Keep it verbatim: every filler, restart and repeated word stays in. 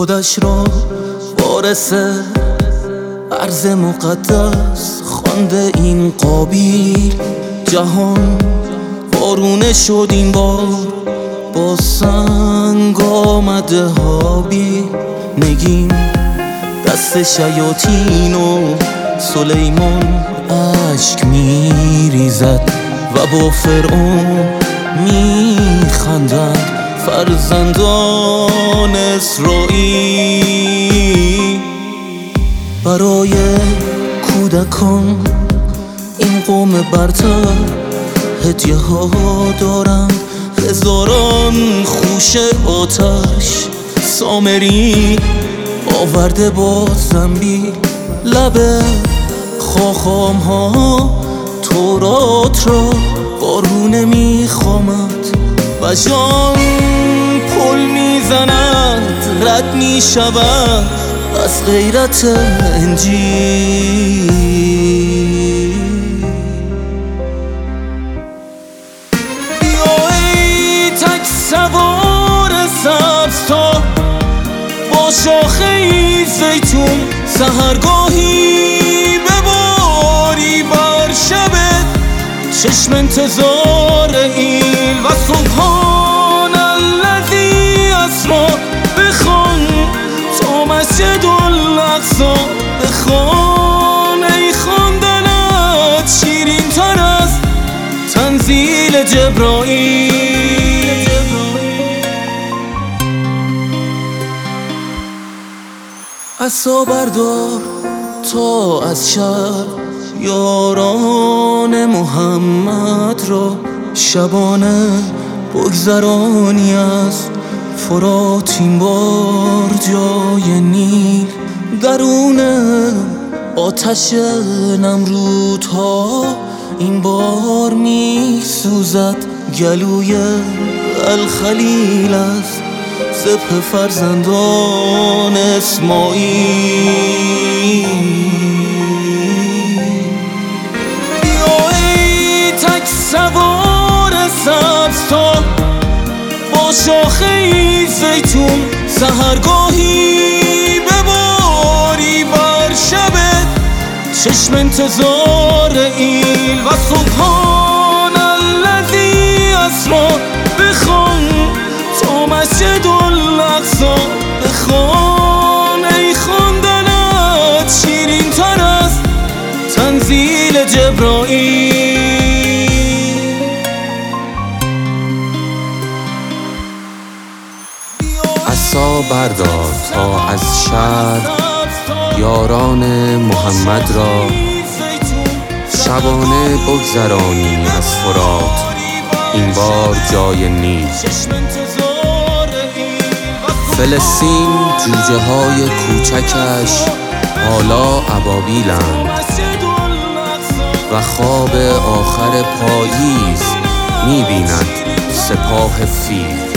خودش را وارث ارض مقدس خوانده این قابیل. جهان وارونه شد این بار، با سنگ آمده هابیل. نگین دست شیاطین و سلیمان اشک میریزد و با فرعون میخندند فرزندان اسرائیل. برای کودکان این قوم برتر هدیه ها دارند، هزاران خوش آتش. سامری آورده با زنبیل، لب خاخام ها تورات را بارونه میخوامد و جان پل میزند رد میشود از غیرت انجیل. بیا ای تک سوار سبز تا با شاخه زیتون، سحرگاهی بباری بر شبت، چشم انتظار ایل و سبحان الذی اسری. بخوان تا مسجد الاقصی، بخوان ای خواندنت شیرین تر از تنزیل جبرائیل. عصا بردار تا از شر یاران محمد را، شبانه بگذرانی از فرات این بار جای نیل. درون آتش نمرودها این بار می سوزد گلوی الخلیل است ذبح فرزندان اسماعیل. بیا ای تک سوار سبز تا با شاخه زیتون، سحرگاهی بباری بر شبت، چشم انتظار ایل و سبحان الذی اسری. بخوان تا مسجد الاقصی، بخوان ای خواندنت شیرین تر از تنزیل جبرائیل. عصا بردار تا از شر یاران محمد را، شبانه بگذرانی از فرات این بار جای نیل. فلسطین جوجه های کوچکش حالا ابابیلند و خواب آخر پاییز می‌بیند سپاه فیل.